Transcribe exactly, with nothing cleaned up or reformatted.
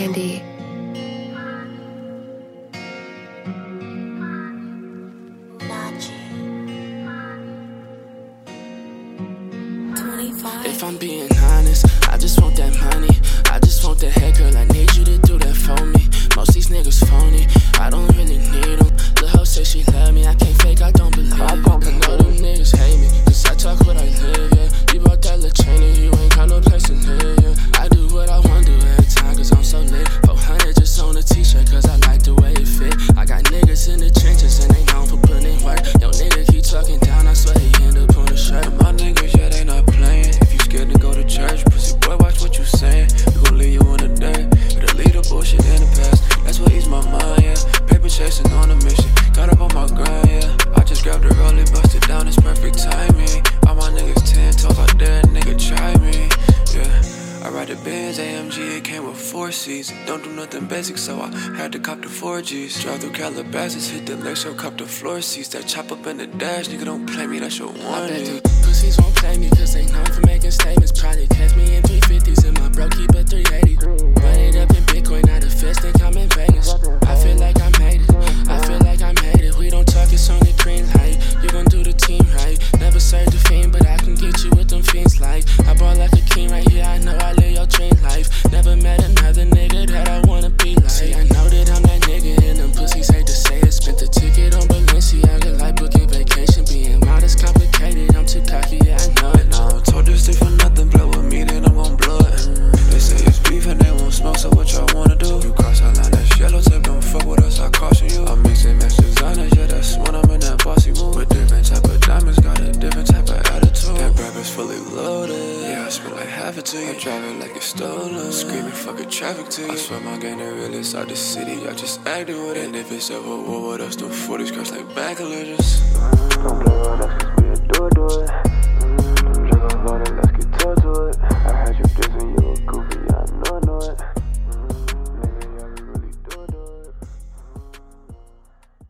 Brandy. If I'm being honest, I just want that money. I just want that head, girl, I need you to do that for me. Most these niggas phony, I don't really need them. Lil' hoe say she love me, I can't fake, I don't believe it. I know them niggas hate me, cause I talk what I live, yeah. You bought that little chain and you ain't got no place to live, yeah. I do what I want to every time, cause I'm so lit. four hundred just on a t-shirt, cause I like the way it fit. I got niggas in the trenches and they known for putting in work. Yo, nigga keep talking down, I swear he end up on the shirt. And my niggas, yeah, they not playing. If you scared to go to church, pussy boy, watch what you saying. We gon' leave you in the dirt. Better leave the bullshit in the past. That's what ease my mind, yeah. Paper chasing on a mission. Got up on my grind, yeah. I just grabbed a rollie, busted down, it's perfect timing. All my niggas ten toes out there, nigga try me, yeah. I ride the Benz A M G, it came with four seats. Don't do nothing basic, so I had to cop the four Gs. Drive through Calabasas, hit the lake show, cop the floor seats. That chop up in the dash, nigga don't play me, that's your warning. I bet the pussies won't play me, cause they known for making statements. Probably catch me in three fifties and my bro keep a three eighty. Run it up in Bitcoin, now the feds think I'm in Vegas. I feel like I made it, I feel like I made it. We don't talk, it's on the green light. You gon' do the team right. Never served a fiend, but I can get you with them fiends like. I ball like a king right here, I know I live your dream life. Never met another nigga that I wanna be like. See, I know that I'm that nigga and them pussies hate to say it. Spent the ticket on Balenciaga like booking vacation. Being modest, complicated, I'm too cocky, yeah, I know it. No, I told this stick for nothing, blow with me, then I'm gon' blow it. They say it's beef and they won't smoke, so what y'all wanna do? You cross our line, that's yellow tape, don't fuck with us, I caution you. I'm mixing match designers, yeah, that's when I'm in that bossy mood. With different type of diamonds, got a different type of attitude. That rap is fully loaded, yeah, I spent like half it to you. I drive it like it's stolen, screaming fucking traffic to you. I swear my gang, the realest out the city, I just acted with it. And if it's ever war with us, them forties crash like back collisions. Don't play with us, cause we a do-do it. Don't drink on loaded, let's get to it.